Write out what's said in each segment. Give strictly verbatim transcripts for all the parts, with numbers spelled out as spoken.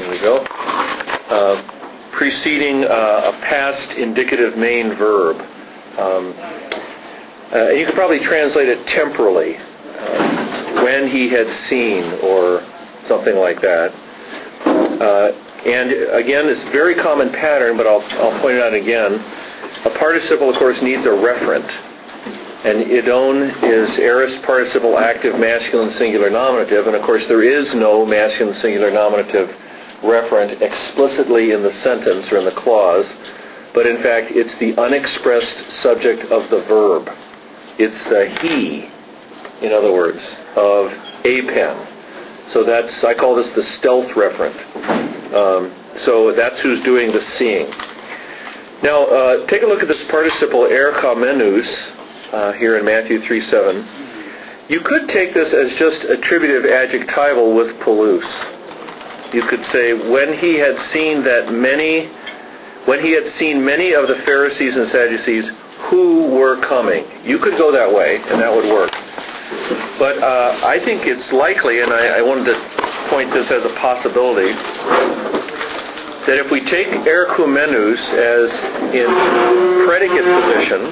There we go. Uh, preceding uh, a past indicative main verb. Um, uh, you could probably translate it temporally. Uh, when he had seen, or something like that. Uh, and again, it's a very common pattern, but I'll, I'll point it out again. A participle, of course, needs a referent. And idon is aorist participle active masculine singular nominative, and of course there is no masculine singular nominative referent explicitly in the sentence or in the clause, but in fact it's the unexpressed subject of the verb. It's the he, in other words, of a pen. So that's, I call this the stealth referent. Um, so that's who's doing the seeing. Now, uh, take a look at this participle erchomenus uh, here in Matthew three seven. You could take this as just attributive adjectival with pelus. You could say, when he had seen that many, when he had seen many of the Pharisees and Sadducees who were coming. You could go that way, and that would work. But uh, I think it's likely, and I, I wanted to point this as a possibility, that if we take erchomenus as in predicate position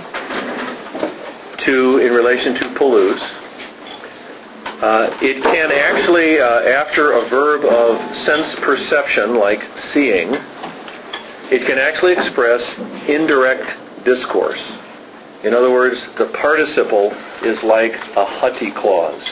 to in relation to pelus, uh, it can actually, uh, after a verb of sense perception, like seeing, it can actually express indirect discourse. In other words, the participle is like a hati clause.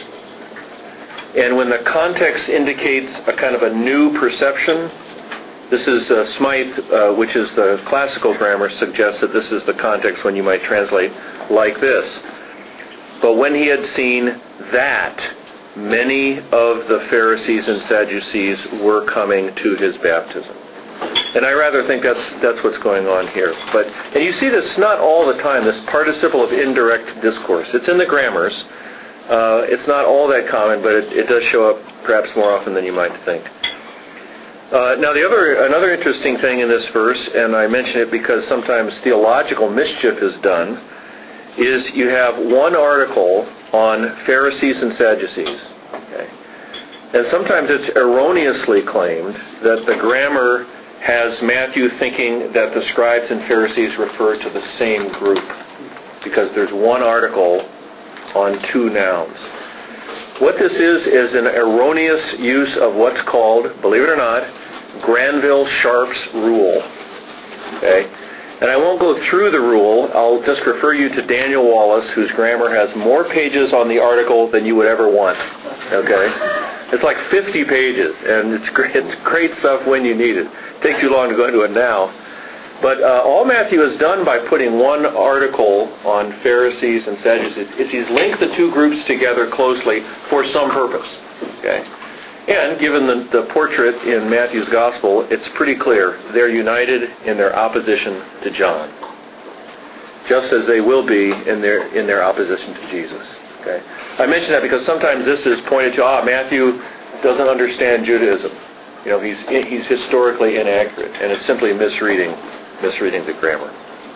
And when the context indicates a kind of a new perception, this is uh, Smythe, uh, which is the classical grammar, suggests that this is the context when you might translate like this. But when he had seen that many of the Pharisees and Sadducees were coming to his baptism. And I rather think that's that's what's going on here. But and you see this not all the time, this participle of indirect discourse. It's in the grammars. Uh, it's not all that common, but it, it does show up perhaps more often than you might think. Uh, now, the other another interesting thing in this verse, and I mention it because sometimes theological mischief is done, is you have one article on Pharisees and Sadducees. Okay. And sometimes it's erroneously claimed that the grammar has Matthew thinking that the scribes and Pharisees refer to the same group, because there's one article on two nouns. What this is is an erroneous use of what's called, believe it or not, Granville-Sharp's rule. Okay? And I won't go through the rule. I'll just refer you to Daniel Wallace, whose grammar has more pages on the article than you would ever want. Okay? It's like fifty pages, and it's great, it's great stuff when you need it. It takes too long to go into it now. But uh, all Matthew has done by putting one article on Pharisees and Sadducees is he's linked the two groups together closely for some purpose. Okay? And given the, the portrait in Matthew's Gospel, it's pretty clear they're united in their opposition to John, just as they will be in their in their opposition to Jesus. Okay? I mention that because sometimes this is pointed to, ah, Matthew doesn't understand Judaism. You know, he's he's historically inaccurate, and it's simply misreading misreading the grammar.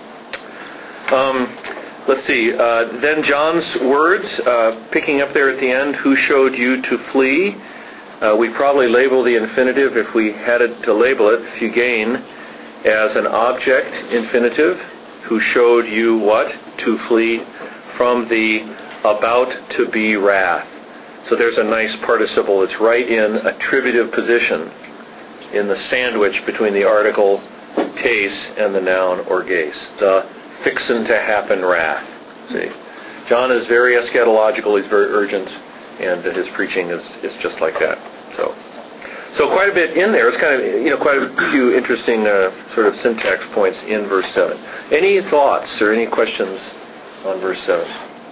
Um, let's see. Uh, then John's words, uh, picking up there at the end, who showed you to flee? Uh, we probably label the infinitive, if we had it to label it, fugain, as an object infinitive. Who showed you what? To flee from the about to be wrath. So there's a nice participle that's right in attributive position in the sandwich between the article tes and the noun orges. The fixin' to happen wrath. See, John is very eschatological. He's very urgent, and his preaching is, is just like that. So, so quite a bit in there. It's kind of, you know, quite a few interesting uh, sort of syntax points in verse seven. Any thoughts or any questions on verse seven?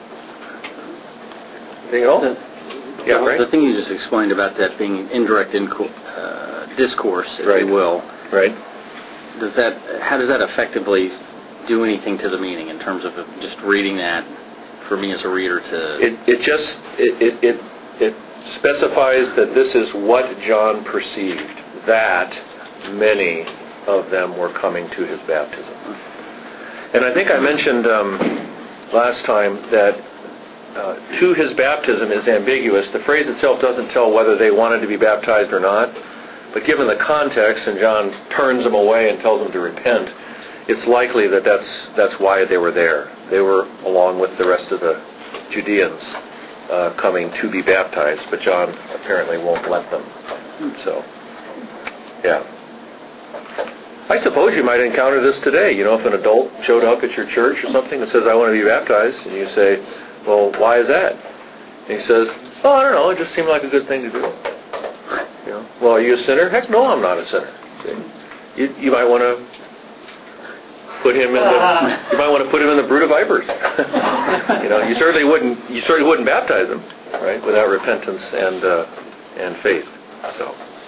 Anything at all? The, yeah, right. The thing you just explained about that being indirect inco- uh, discourse, if right. you will. Right. Does that? How does that effectively do anything to the meaning in terms of just reading that for me as a reader to? It it just it it it, it specifies that this is what John perceived, that many of them were coming to his baptism. And I think I mentioned um, last time that uh, to his baptism is ambiguous. The phrase itself doesn't tell whether they wanted to be baptized or not, But given the context, and John turns them away and tells them to repent, it's likely that that's, that's why they were there. They were along with the rest of the Judeans uh, coming to be baptized, but John apparently won't let them. So, yeah. I suppose you might encounter this today. You know, if an adult showed up at your church or something that says, I want to be baptized, and you say, well, why is that? And he says, oh, I don't know, it just seemed like a good thing to do. You know, well, are you a sinner? Heck no, I'm not a sinner. See? You, you might want to put him in the you might want to put him in the brood of vipers. You know, you certainly wouldn't you certainly wouldn't baptize him, right, without repentance and uh, and faith. So,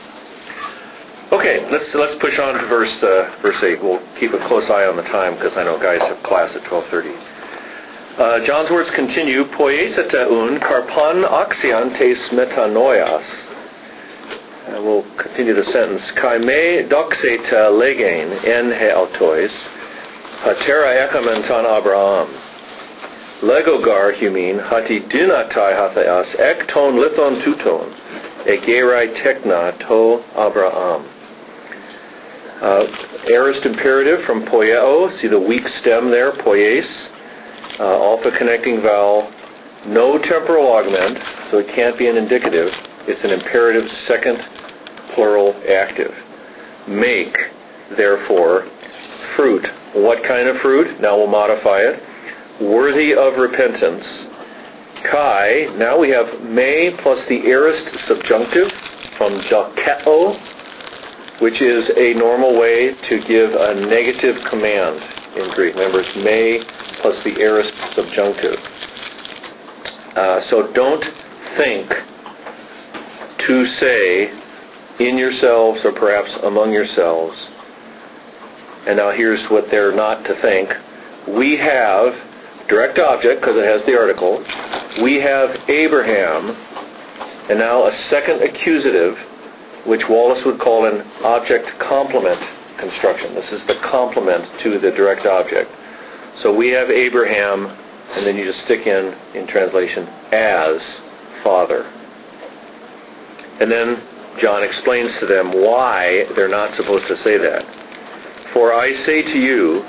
okay, let's let's push on to verse uh, verse eight. We'll keep a close eye on the time because I know guys have class at twelve thirty. Uh, John's words continue. Poiesetaun karpan axian te smetanoias. And we'll continue the sentence. Kai me doxeta legain en he autois. Hatera ekamentan Abraham. Legogar humin hati dinatai hatheas ek ton lithon tuton egerai tekna to Abraham. Uh, aorist imperative from poieo. See the weak stem there, poies. Uh, alpha connecting vowel. No temporal augment, so it can't be an indicative. It's an imperative second plural active. Make, therefore, fruit. What kind of fruit? Now we'll modify it. Worthy of repentance. Kai, now we have me plus the aorist subjunctive from dokeo, which is a normal way to give a negative command in Greek. Remember, it's me plus the aorist subjunctive. Uh, so don't think to say in yourselves or perhaps among yourselves. And now here's what they're not to think. We have, direct object because it has the article, we have Abraham, and now a second accusative, which Wallace would call an object complement construction. This is the complement to the direct object. So we have Abraham, and then you just stick in, in translation, as father. And then John explains to them why they're not supposed to say that. For I say to you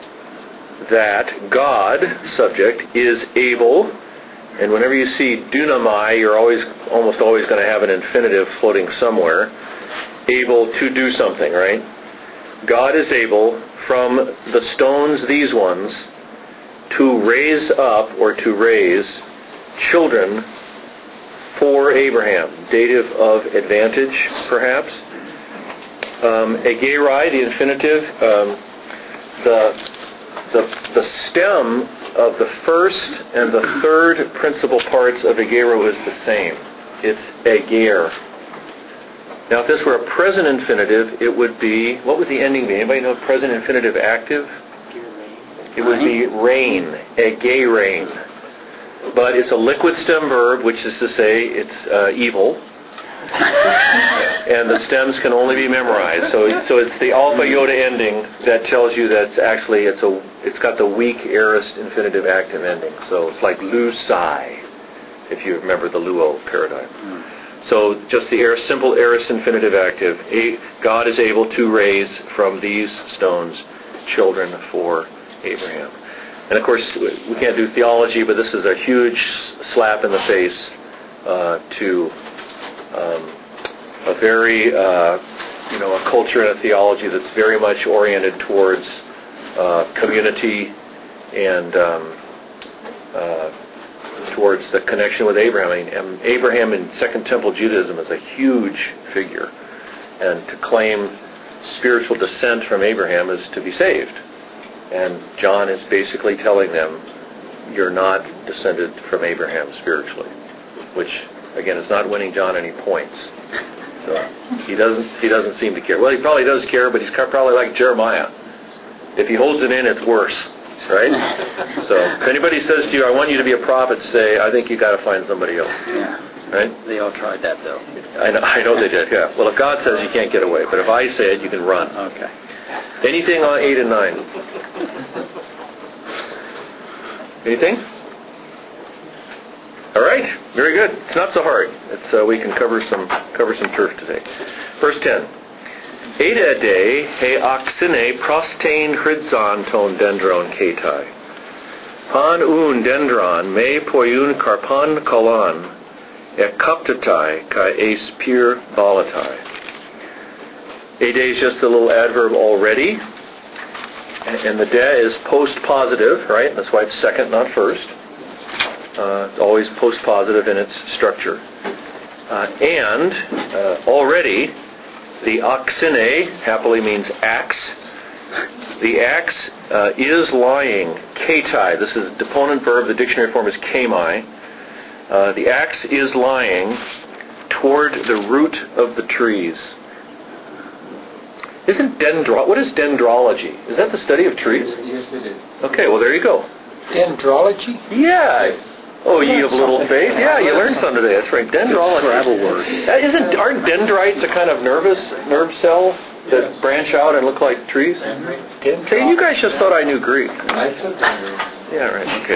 that God, subject, is able, and whenever you see dunamai, you're always, almost always going to have an infinitive floating somewhere, able to do something, right? God is able from the stones, these ones, to raise up or to raise children for Abraham. Dative of advantage, perhaps. Um, egerai, the infinitive, um, the, the the stem of the first and the third principal parts of egero is the same. It's eger. Now, if this were a present infinitive, it would be, what would the ending be? Anybody know present infinitive active? It would be rain, egerein. But it's a liquid stem verb, which is to say it's uh, evil. And the stems can only be memorized. So so it's the alpha iota ending that tells you that it's actually, it's a it's got the weak aorist infinitive active ending. So it's like lusai, if you remember the luo paradigm. Mm. So just the aorist, simple aorist infinitive active. A, God is able to raise from these stones children for Abraham. And of course, we can't do theology, but this is a huge slap in the face uh, to um, a very, uh, you know, a culture and a theology that's very much oriented towards uh, community and um, uh, towards the connection with Abraham. I mean, Abraham in Second Temple Judaism is a huge figure, and to claim spiritual descent from Abraham is to be saved. And John is basically telling them, you're not descended from Abraham spiritually, which, again, is not winning John any points. So he doesn't he doesn't seem to care. Well, he probably does care, but he's probably like Jeremiah. If he holds it in, it's worse, right? So if anybody says to you, I want you to be a prophet, say, I think you got to find somebody else. Yeah. Right? They all tried that, though. I know, I know they did, yeah. Well, if God says you can't get away, but if I say it, you can run. Okay. Anything on eight and nine? Anything? All right. Very good. It's not so hard. It's uh, we can cover some cover some turf today. Verse ten. Ada de he oxine prostain hridzon ton dendron ketai. Pan un dendron me poiun karpan kalan ekoptatai kai ace pure balatai. Ade is just a little adverb already, and, and the de is post-positive, right? That's why it's second, not first. Uh, it's always post-positive in its structure. Uh, and uh, already, the oxine happily means axe. The axe uh, is lying, ketai. This is a deponent verb. The dictionary form is kemai. Uh, the axe is lying toward the root of the trees. Isn't dendro? What is dendrology? Is that the study of trees? Yes, it is. Okay, well there you go. Dendrology? Yeah. Oh, ye of little faith. Yeah, you learned some today. That's right. Dendrology. Travel word. Uh, Isn't aren't dendrites a kind of nervous nerve cell that Yes. branch out and look like trees? Dendrology. Say, you guys just thought I knew Greek. I took dendrology. Yeah, right. Okay,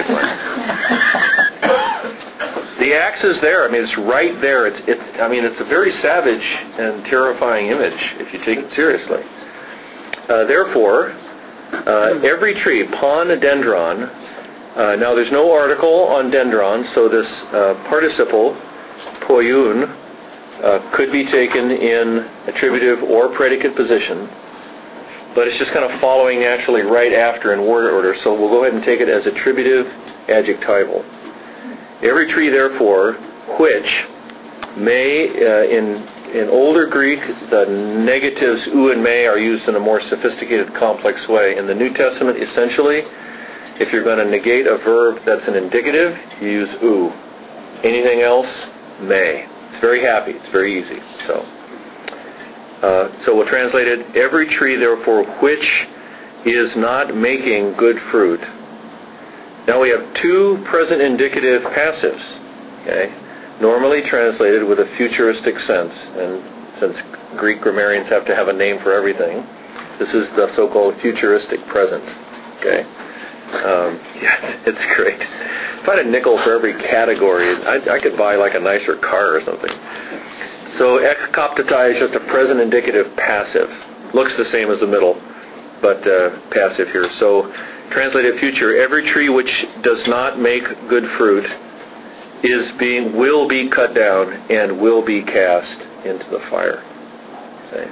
fine. The axe is there. I mean, it's right there. It's, it's. I mean, it's a very savage and terrifying image if you take it seriously. Uh, therefore, uh, every tree, pon dendron. Uh, now, there's no article on dendron, so this uh, participle, poiun, uh, could be taken in attributive or predicate position, but it's just kind of following naturally right after in word order. So we'll go ahead and take it as attributive adjectival. Every tree, therefore, which may, uh, in in older Greek, the negatives u and may are used in a more sophisticated, complex way. In the New Testament, essentially, if you're going to negate a verb that's an indicative, you use u. Anything else, may. It's very happy. It's very easy. So, uh, so we'll translate it: every tree, therefore, which is not making good fruit. Now we have two present indicative passives, okay, normally translated with a futuristic sense. And since Greek grammarians have to have a name for everything, this is the so-called futuristic present. Okay, um, yeah, it's great. If I had a nickel for every category, I, I could buy like a nicer car or something. So ekoptatai is just a present indicative passive. Looks the same as the middle, but uh, passive here. So translated future, every tree which does not make good fruit is being will be cut down and will be cast into the fire. Okay.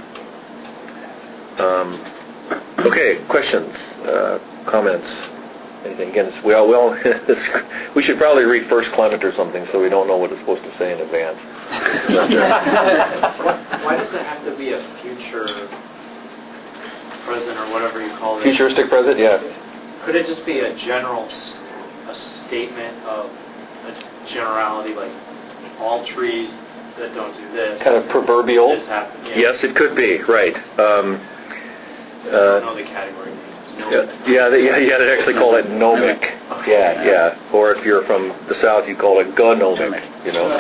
Um, okay. Questions, uh, comments, anything? Again, it's, we all, we, all we should probably read First Clement or something so we don't know what it's supposed to say in advance. Why does it have to be a future present or whatever you call it? Futuristic present, yeah. Could it just be a general, a statement of a generality, like all trees that don't do this? Kind of proverbial. This happen, yeah. Yes, it could be, right. Um, I don't know the category. No. Yeah, yeah, they, yeah, you had to actually call it gnomic. Yeah, yeah. Or if you're from the south, you call it gnomic, you know.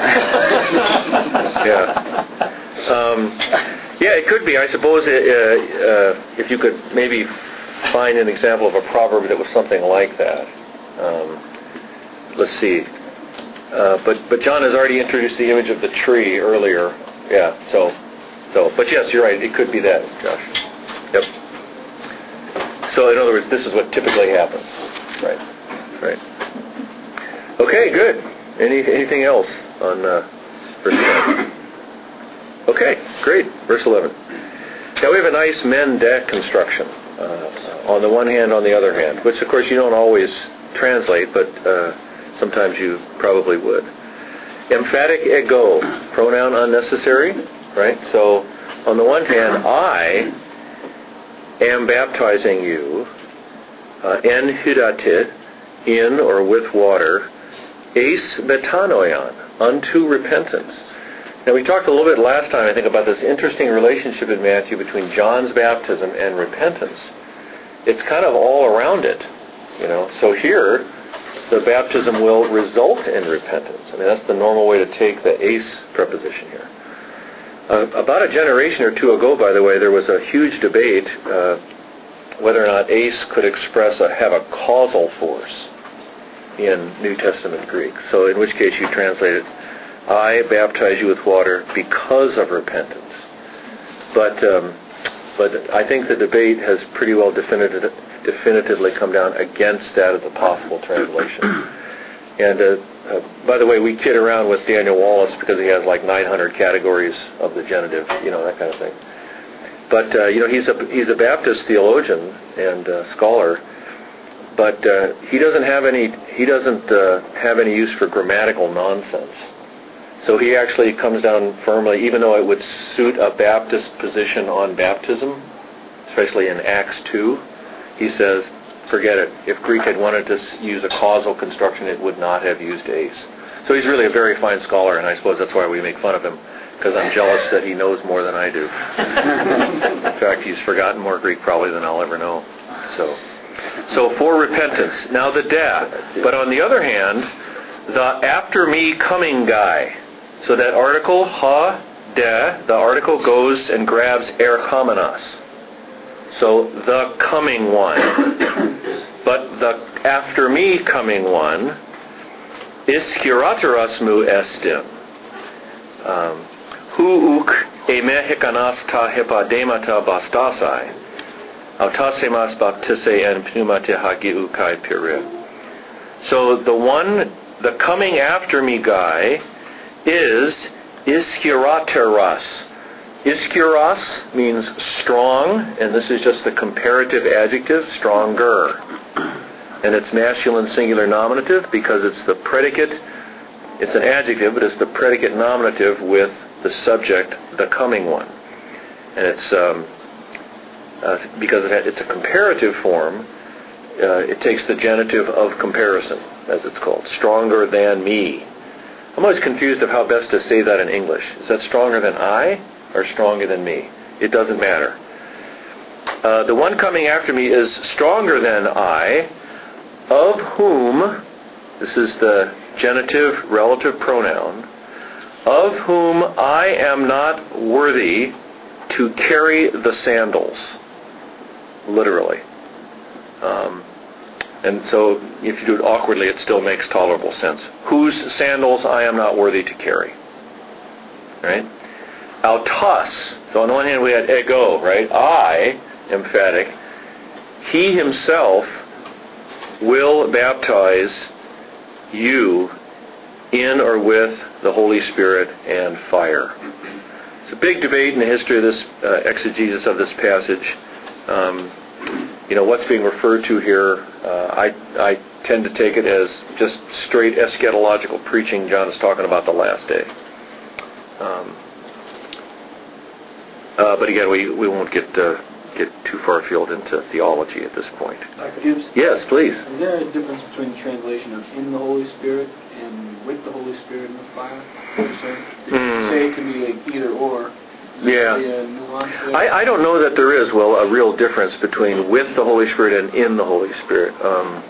yeah. Um, yeah, it could be. I suppose it, uh, uh, if you could maybe find an example of a proverb that was something like that. Um, let's see. Uh, but but John has already introduced the image of the tree earlier. Yeah. So so. But yes, you're right. It could be that, Josh. Yep. So in other words, this is what typically happens. Right. Right. Okay. Good. Any anything else on uh, verse eleven? Okay. Great. Verse eleven. Now we have a nice men deck construction. Uh, on the one hand, on the other hand, which of course you don't always translate, but uh, sometimes you probably would. Emphatic ego, pronoun unnecessary, right? So on the one hand, I am baptizing you, uh, en hydate, in or with water, eis betanoion, unto repentance. Now we talked a little bit last time, I think, about this interesting relationship in Matthew between John's baptism and repentance. It's kind of all around it, you know. So here, the baptism will result in repentance. I mean, that's the normal way to take the eis preposition here. Uh, about a generation or two ago, by the way, there was a huge debate uh, whether or not eis could express a, have a causal force. in New Testament Greek. So in which case you translate it, I baptize you with water because of repentance. But um, but I think the debate has pretty well definitive, definitively come down against that as a possible translation. And uh, uh, by the way, we kid around with Daniel Wallace because he has like nine hundred categories of the genitive, you know, that kind of thing. But uh, you know, he's a he's a Baptist theologian and uh, scholar, but uh, he doesn't have any he doesn't uh, have any use for grammatical nonsense. So he actually comes down firmly, even though it would suit a Baptist position on baptism, especially in Acts two. He says, forget it. If Greek had wanted to use a causal construction, it would not have used ace. So he's really a very fine scholar, and I suppose that's why we make fun of him, because I'm jealous that he knows more than I do. In fact, he's forgotten more Greek probably than I'll ever know. So, so for repentance. Now the da. But on the other hand, the after me coming guy. So that article, ha, da, the article goes and grabs er kamenos. So the coming one. But the after me coming one, iskiraterasmu estim. Um, Hu uk eme hikanas ta hipademata bastasai. Autasemas baptise en pneumate hagiu kai pire. So the one, the coming after me guy is iskirateras. Iskiros means strong, and this is just the comparative adjective, stronger. And it's masculine singular nominative because it's the predicate, it's an adjective, but it's the predicate nominative with the subject, the coming one. And it's um, uh, because it, it's a comparative form, uh, it takes the genitive of comparison, as it's called, stronger than me. I'm always confused of how best to say that in English. Is that stronger than I or stronger than me? It doesn't matter. Uh, the one coming after me is stronger than I, of whom, this is the genitive relative pronoun, of whom I am not worthy to carry the sandals. Literally. Um, and so if you do it awkwardly, it still makes tolerable sense. Whose sandals I am not worthy to carry. Right? Autos. So on the one hand we had ego, right? I, emphatic. He himself will baptize you in or with the Holy Spirit and fire. It's a big debate in the history of this uh, exegesis of this passage. Um, you know, what's being referred to here, uh, I, I tend to take it as just straight eschatological preaching. John is talking about the last day. Um, uh, but again, we, we won't get uh, get too far afield into theology at this point. Doctor Gibbs? Yes, please. Is there a difference between the translation of in the Holy Spirit and with the Holy Spirit and the fire? So you Mm. say it can be like either or. Is Yeah. there a nuance there? I, I don't know that there is, well, a real difference between with the Holy Spirit and in the Holy Spirit. Um,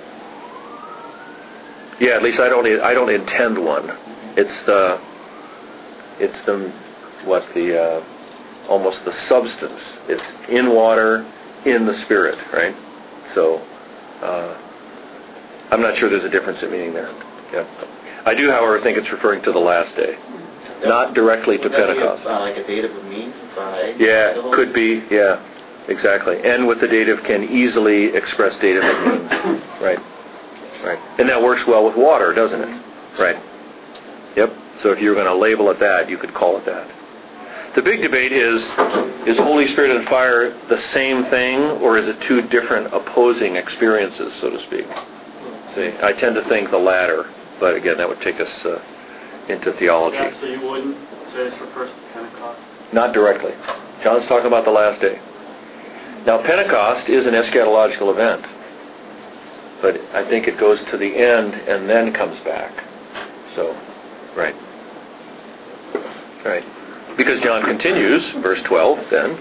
yeah, at least I don't I don't intend one. It's the, it's the, what, the, uh, almost the substance. It's in water, in the Spirit, right? So, uh, I'm not sure there's a difference in meaning there. Yeah. I do, however, think it's referring to the last day, not directly to Pentecost. Uh, like a dative of means? By Yeah, could be. Yeah, exactly. And with the dative can easily express dative of means. Right. Right. And that works well with water, doesn't it? Right. Yep. So if you were going to label it that, you could call it that. The big debate is, is Holy Spirit and fire the same thing, or is it two different opposing experiences, so to speak? See, I tend to think the latter, but again, that would take us uh, into theology. Yeah, so you wouldn't say this refers to Pentecost? Not directly. John's talking about the last day. Now, Pentecost is an eschatological event, but I think it goes to the end and then comes back. So, right. Right. Because John continues, verse twelve, then,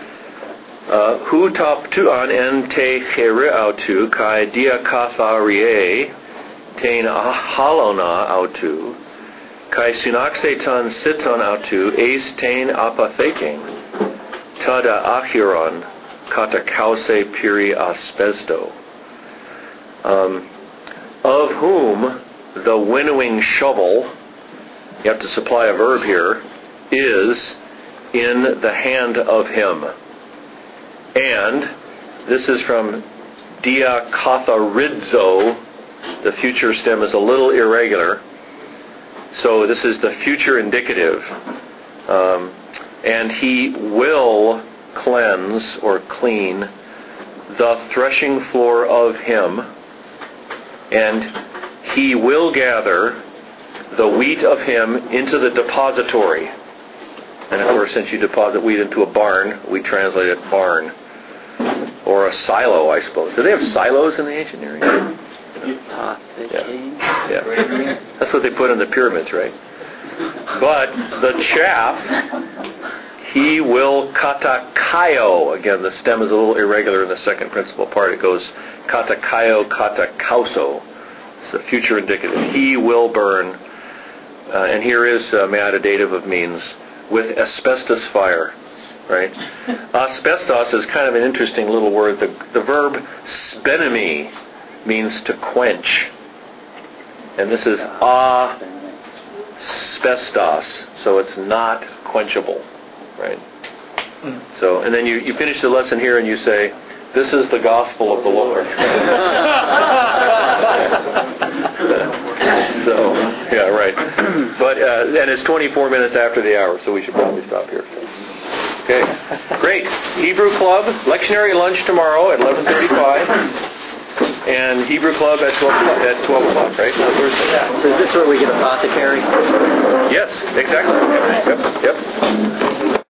Hu tap tuan en te chere autu kai dia katharie tein halona autu kai synaxe tan siton autu eis tein apatheking tada achiron kata kause piri aspesdo. Um, of whom the winnowing shovel, you have to supply a verb here, is in the hand of him. And this is from diakatharidzo. The future stem is a little irregular. So this is the future indicative. Um, and he will cleanse or clean the threshing floor of him, and he will gather the wheat of him into the depository. And of course, since you deposit wheat into a barn, we translate it barn. Or a silo, I suppose. Do they have silos in the ancient Near East? Yeah. Yeah. That's what they put in the pyramids, right? But the chaff, he will katakaio. Again, the stem is a little irregular in the second principal part. It goes katakaio, katakauso. It's the future indicative. He will burn. Uh, and here is uh, matadative of means with asbestos fire. Right? Asbestos is kind of an interesting little word. The, the verb spenemi means to quench. And this is asbestos, so it's not quenchable. Right? So, and then you, you finish the lesson here and you say, this is the gospel of the Lord. So, yeah, right. But, uh, and it's twenty-four minutes after the hour, so we should probably stop here. Okay, great. Hebrew Club, lectionary lunch tomorrow at eleven thirty-five. And Hebrew Club at twelve o'clock, at twelve o'clock, right? On Thursday. So is this where we get apothecary? Yes, exactly. Yep, yep.